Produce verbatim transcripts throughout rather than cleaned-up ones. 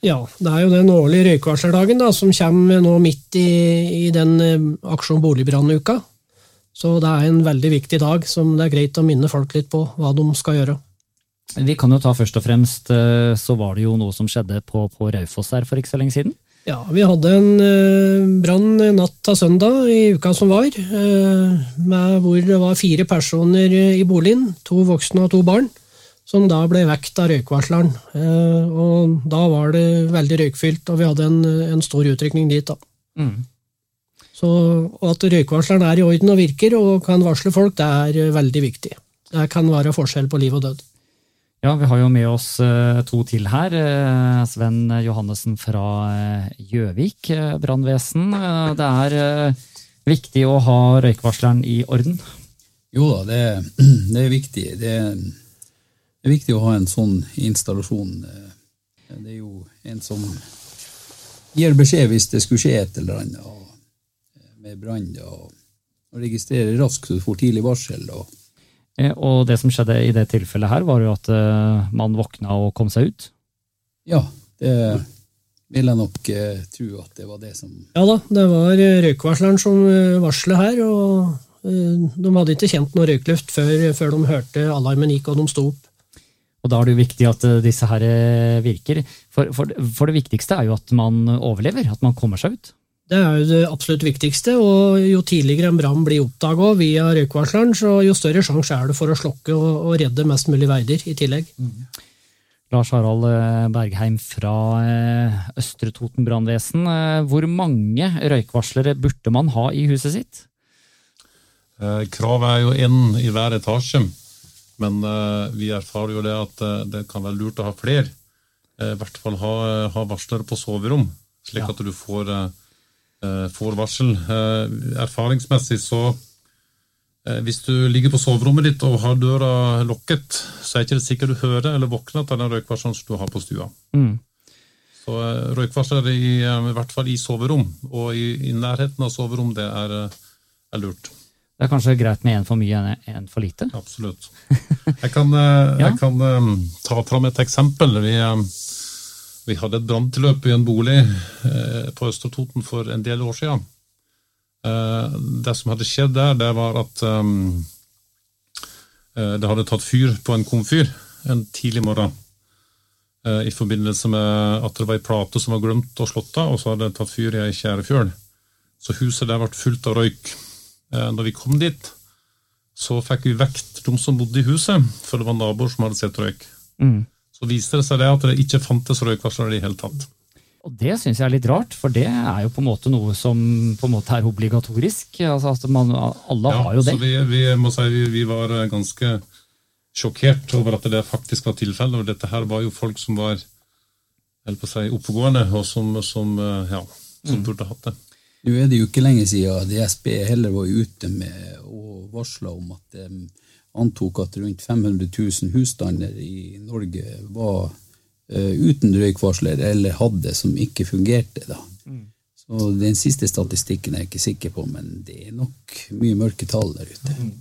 Ja, det er jo den årlige røykvarslerdagen da, som kommer nå midt i, i den eh, aksjon boligbranneuka. Så det er en veldig viktig dag som det er greit å minne folk litt på hva de skal gjøre. Vi kan jo ta først og fremst, så var det jo noe som skjedde på, på Raufoss her for ikke så lenge siden. Ja, vi hadde en eh, brann natt til søndag i uka som var, eh, med hvor det var fire personer i boligen, to voksne og to barn, som da ble vekt av røykvarsleren. Eh, og da var det veldig røykfylt, og vi hadde en, en stor utrykning dit da. Mm. Så og at røykvarsleren er i orden og virker og kan varsle folk, det er veldig viktig. Det kan være forskjell på liv og død. Ja, vi har jo med oss to til her. Sven Johannessen fra Gjøvik brannvesen. Det er viktig å ha røykvarsleren i orden. Jo da, det, det er viktig. Det, det er viktig å ha en sånn installasjon. Det er jo en som gir beskjed hvis det skulle skje et eller annet med brann, og, og registrerer raskt så du får tidlig varsel. Og, og det som skjedde i det tilfellet her var jo at uh, man våkna og kom seg ut? Ja, det vil jeg nok uh, tro at det var det som... Ja da, det var røykvarsleren som varslet her, og uh, de hadde ikke kjent noe røykluft før, før de hørte alarmen gikk og de stod opp. Og da er det jo viktig at disse her virker. For, for, for det viktigste er jo at man overlever, at man kommer seg ut. Det er jo det absolutt viktigste, og jo tidligere en brann blir oppdaget via røykvarsleren, så jo større sjanse er det for å slokke og, og redde mest mulig verdier i tillegg. Mm. Lars Harald Bergheim fra Østre Toten brannvesen. Hvor mange røykvarslere burde man ha i huset sitt? Kravet er jo en i hver etasje, men vi erfarer jo det at det kan være lurt å ha flere. I hvert fall ha, ha varslere på soverom, slik at du får... får varsel. Erfaringsmessig så hvis du ligger på soverommet ditt og har døra lukket, så er ikke det sikkert du hører eller våkner til den røykvarselen som du har på stua. Mm. Så røykvarsler i, i hvert fall i soverom, og i, i nærheten av soverom, det er, er lurt. Det er kanskje greit med en for mye enn en for lite? Absolutt. Jeg kan, jeg kan um, ta fram et eksempel. Vi um, Vi hadde et branntilløp i en bolig eh, på Østre Toten for en del år siden. Eh, det som hadde skjedd der, det var at um, eh, det hadde tatt fyr på en komfyr en tidlig morgen eh, i forbindelse med at det var en plate som var glemt og slått av, og så hadde det tatt fyr i en skjærefjøl. Så huset der ble fullt av røyk. Eh, når vi kom dit, så fikk vi vekt de som bodde i huset, for det var naboer som hadde sett røyk. Mm. Så viste det seg det at det ikke fantes røykvarsler i hele tatt. Og det synes jeg er litt rart, for det er jo på en måte noe som på en måte er obligatorisk. Altså at man, alle ja, har jo det. Så vi, vi må si vi, vi var ganske sjokkert over at det faktisk var tilfelle, og dette her var jo folk som var helt på å si, oppegående, og som, som, ja, som mm. burde hatt det. Nå er det jo ikke lenge siden D S B heller var ute med å varsle om at de antok at rundt fem hundre tusen husstander i Norge var uh, uten røykvarsler, eller hadde som ikke fungerte da. Mm. Så den siste statistikken er jeg ikke sikker på, men det er nok mye mørke tall der ute. Mm.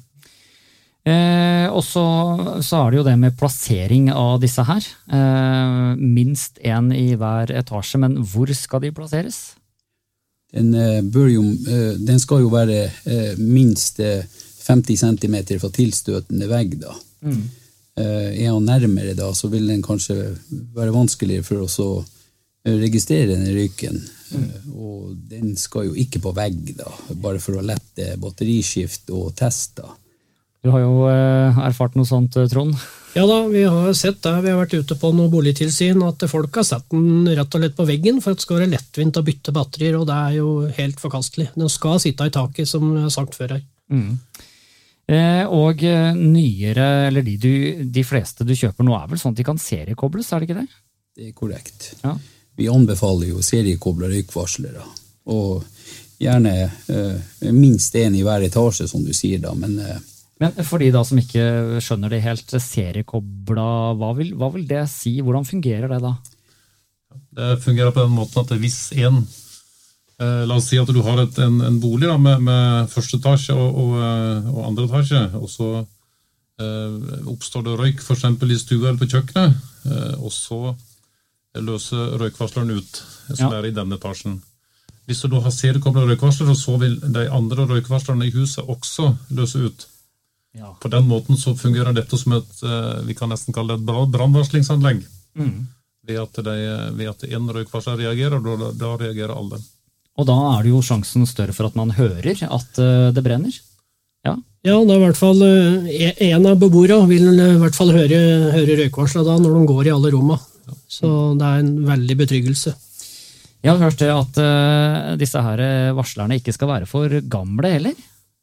Eh, og så, så er det jo det med plassering av disse her. Eh, minst en i hver etasje, men hvor skal de plasseres? Den, uh, bør jo, uh, den skal jo være uh, minst uh, femti centimeter fra tilstøtende vegg da. Mm. Uh, er han nærmere da, så vil den kanskje være vanskeligere for oss å registrere den røyken. Mm. Uh, og den skal jo ikke på vegg da, bare for å lette batteriskift og test da. Du har jo uh, erfart noe sånt, Trond? Ja da, vi har sett det. Vi har vært ute på noe boligtilsyn at folk har sett den rett og lett på veggen for at det skal være lettvint å bytte batterier, og det er jo helt forkastelig. Den skal sitte i taket, som jeg har sagt før her. Mm. Eh, og nyere, eller de, du, de fleste du kjøper nå er vel sånn at de kan seriekobles, er det ikke det? Det er korrekt. Ja. Vi anbefaler jo seriekobla røykvarslere, og gjerne eh, minst en i hver etasje, som du sier da, men... Eh, men for de da som ikke skjønner det helt, seriekobla, hva vil, hva vil det si? Hvordan fungerer det da? Det fungerer på den måten at hvis en La oss si at du har et, en, en bolig da, med, med første etasje og, og, og andre etasje, og så eh, oppstår det røyk for eksempel i stua eller på kjøkkenet, eh, og så løse røykvarsleren ut, som Ja. er i denne etasjen. Hvis du da har seriekoblet røykvarsler, så vil de andre røykvarslerne i huset også løse ut. Ja. På den måten så fungerer dette som et, vi kan nesten kalle det et bra- brannvarslingsanlegg. Mm. Ved at, de, ved at en røykvarsler reagerer, da, da reagerer alle. Og da er det jo sjansen større for at man hører at eh, det brenner. Ja. Ja, da i hvert fall eh, en av beboerne vil i hvert fall høre, høre røykvarsla da når de går i alle rommene. Så det er en veldig betryggelse. Jeg har hørt det at eh, disse her varslerne ikke skal være for gamle heller.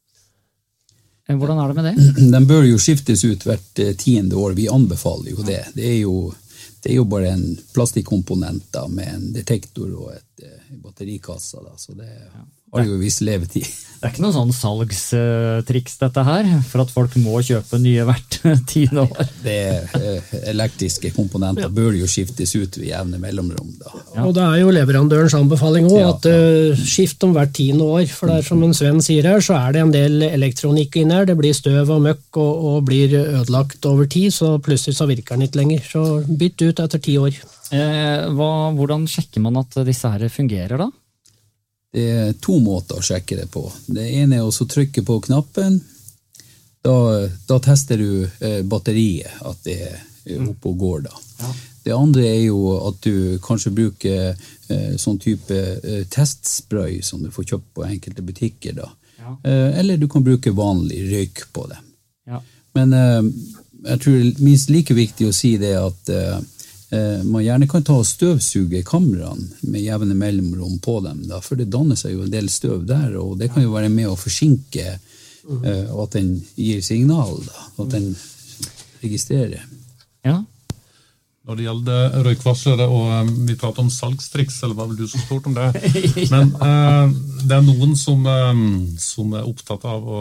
Eh, Hvordan er det med det? Den bør jo skiftes ut hvert eh, tiende år. Vi anbefaler jo det. Det er jo, det er jo bare en plastikkomponent da, med en detektor og et eh, batterikasse. Da, så det har jo en viss levetid. Det er ikke noe sånn salgstriks dette her, for at folk må kjøpe nye hvert tiende år. Det eh, elektriske komponenter bør jo skiftes ut ved jevne mellomrom. Da. Ja. Og det er jo leverandørens anbefaling også, Ja, at uh, skift om hvert tiende år. For det er som en Sven sier her, så er det en del elektronikk inn her. Det blir støv og møkk og, og blir ødelagt over tid, så plutselig så virker den ikke lenger. Så bytt ut etter ti år. Eh, hva, hvordan sjekker man at disse her fungerer da? Det er to måter å sjekke det på. Det ene er å så trykke på knappen. Da, da tester du eh, batteriet, at det er oppe og går da. Ja. Det andre er jo at du kanskje bruker eh, sånn type eh, testspray som du får kjøpt på enkelte butikker da. Ja. Eh, eller du kan bruke vanlig røyk på det. Ja. Men, Men eh, jeg tror det er minst like viktig å si det at eh, eh, man gjerne kan ta og støvsuge kameraene med jevne mellomrom på dem, da, for det danner seg jo en del støv der, og det kan jo være med å forsinke eh, og at den gir signal, da, at den registrerer. ja. Når det gjelder røykvarslere, og um, vi prater om salgstriks, eller hva vil du som spurt om det? Men uh, det er noen som, um, som er opptatt av å,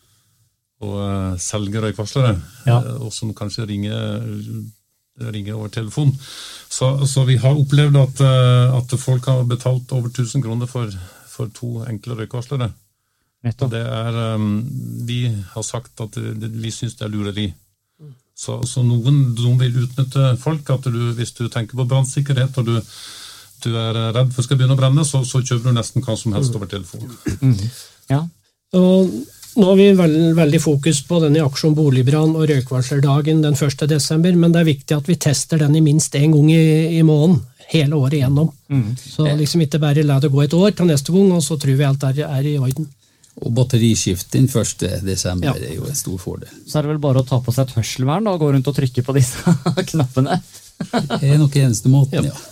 å uh, selge røykvarslere, Ja. uh, og som kanskje ringer, ringer over telefon. Så, så vi har opplevd at, uh, at folk har betalt over tusen kroner for, for to enkle røykvarslere. Og Nettopp. det er, um, vi har sagt at det, det, vi synes det er lureri. Så, så noen, noen vil utnytte folk, at du, hvis du tenker på brannsikkerhet, og du, du er redd for skal begynne å brenne, så, så kjøper du nesten hva som helst over telefon. Mm. Ja. Og nå har vi veld, veldig fokus på denne i Aksjon Boligbrann og røykvarslerdagen den første desember, men det er viktig at vi tester den i minst en gang i, i måneden, hele året igjennom. Mm. Så liksom ikke bare la det gå et år til neste gang, og så tror vi alt er, er i orden. Og batteriskift den første desember Ja. er jo en stor fordel. Så er det vel bare å ta på seg et hørselvern da, og gå rundt og trykke på disse knappene. Det er nok eneste måten, ja.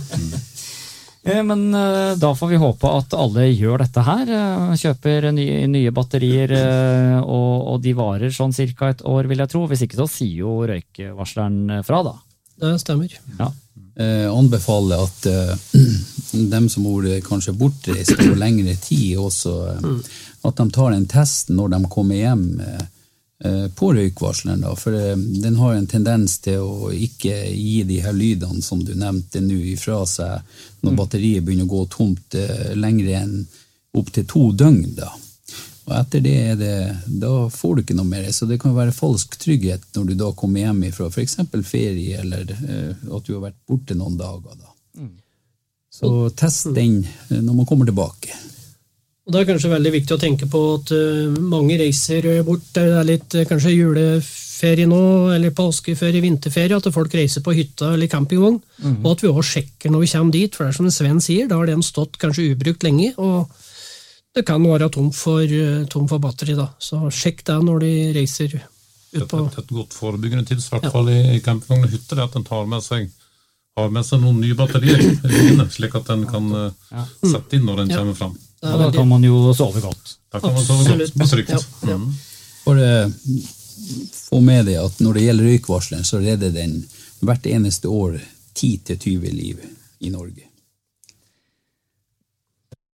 Eh, Men eh, da får vi håpe at alle gjør dette her, eh, kjøper nye, nye batterier, eh, og, og de varer sånn cirka et år, vil jeg tro. Hvis ikke så sier jo røykvarsleren fra da. Det stemmer. Ja. Eh, anbefaler at eh, dem som har kanskje bortreist over lengre tid også, eh, at de tar en test når de kommer hjem eh, eh, på røykvarsleren da, for eh, den har en tendens til å ikke gi de her lydene som du nevnte nå ifra seg når batteriet begynner å gå tomt eh, lengre enn opp til to døgn da. Og etter det, er det, da får du ikke noe mer, så det kan være falsk trygghet når du da kommer hjem fra for eksempel ferie, eller eh, at du har vært borte noen dager da. Så test den eh, når man kommer tilbake. Og det er kanskje veldig viktig å tenke på at uh, mange reiser bort, det er litt uh, kanskje juleferie nå, eller påskeferie, vinterferie, at folk reiser på hytta eller campingvogn, mm. og at vi også sjekker når vi kommer dit, for det er som en Sven sier, da har den stått kanskje ubrukt lenge, og det kan være tom for, uh, tom for batteri da, så sjekk det når de reiser ut på. Et, et godt forebyggende tips, i hvert fall i, i campingvogn og hytter, er at den tar med seg har med seg noen nye batterier, slik at den kan uh, Ja. sette inn når den Ja. kommer fram. Og da kan man jo sove godt. Da kan man sove godt og trygt. Ja, ja. Mm. Bare få med deg at når det gjelder røykvarsleren, så redder den hvert eneste år ti til tyve liv i Norge.